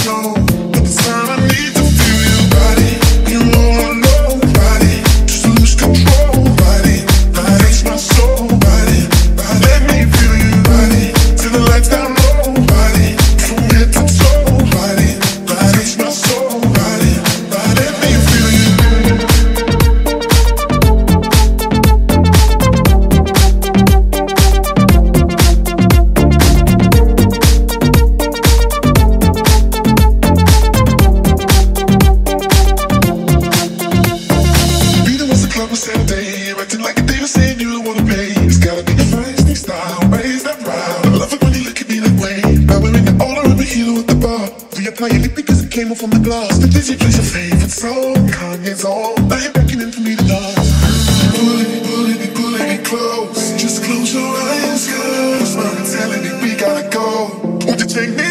know. But this time I need to feel your body. You all I know, body. Just to lose control, body. Touch my soul, body. Let me feel you, body. Till the lights down low, body. From head to toe, body. Touch my soul, body. Let me feel you. Saturday, acting like a diva, saying you don't wanna pay. It's gotta be your feisty style, raise that brow. I love it when you look at me that way. Now we're in the order of a hero at the bar. Reapply your lip because it came off from the glass. The Disney plays your favorite song, Kanye's on. Now you're beckoning for me to dance. Pulling me close. Just close your eyes, girl. Smile and telling me we gotta go. Won't you take me